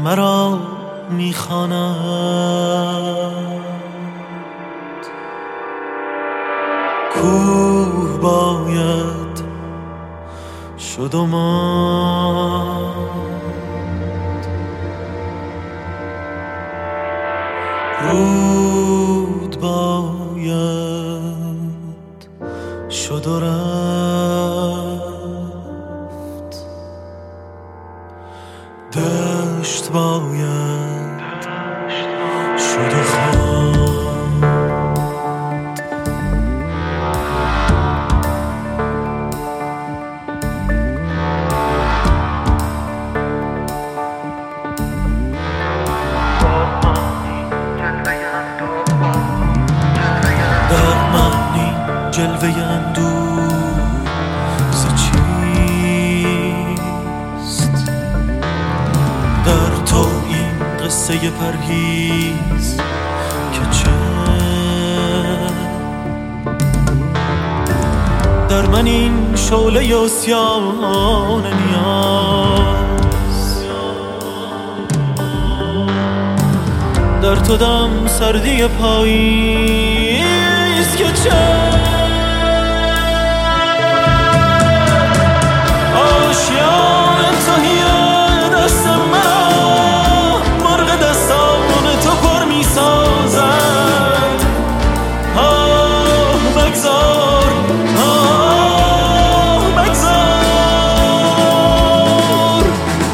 مرا میخواند. کوه باید شد و ماند، رود باید شد و رفت، دشت باید شد و خواند. جلوه اندوه ز چیست؟ در تو این قصه پرهیز که چه؟ در من این شعله عصیان نیاز، در تو دم سردی پاییز که چه؟ آشیان تهیه دست مرا مرغ دستان تو پر می سازد. بگذار بگذار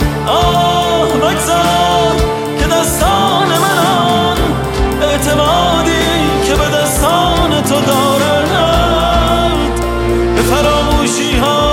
بگذار که دستان من اعتمادی که به دستان تو دارد به فراموشی ها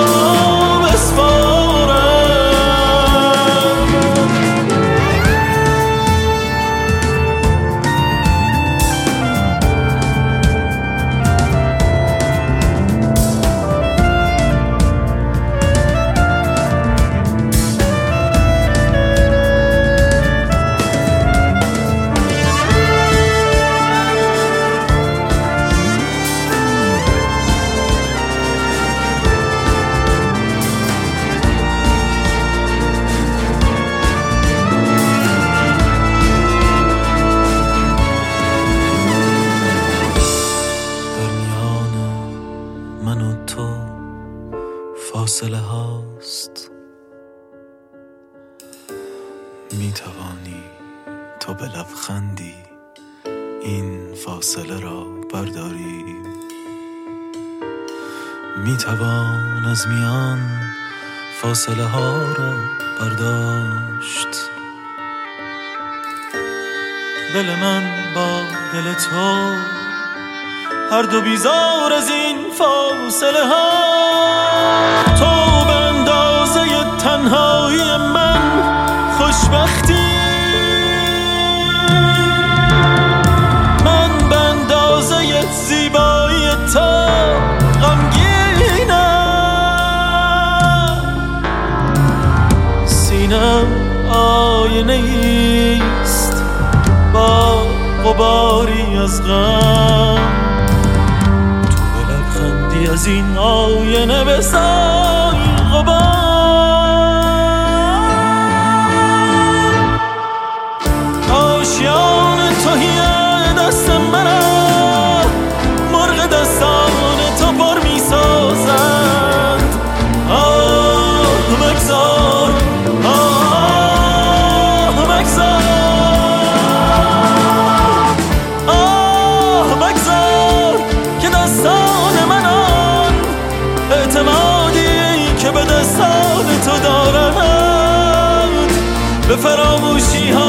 فاصله هاست. می توانی تو به لبخندی این فاصله را برداری، می توان از میان فاصله ها را برداشت. دل من با دل تو هر دو بیزار از این فاصله ها. تو به اندازه تنهایی من خوشبختی، من به اندازه زیبایی تو غمگینم. سینم آینه ایست با غباری از غم، از این آینه بسای غبار. آشیان تهیه دست مرا مرغ دستان تو پر می سازد. بگذار بگذار بگذار که دستان من اعتمادی که به دستان تو دارد به فراموشی ها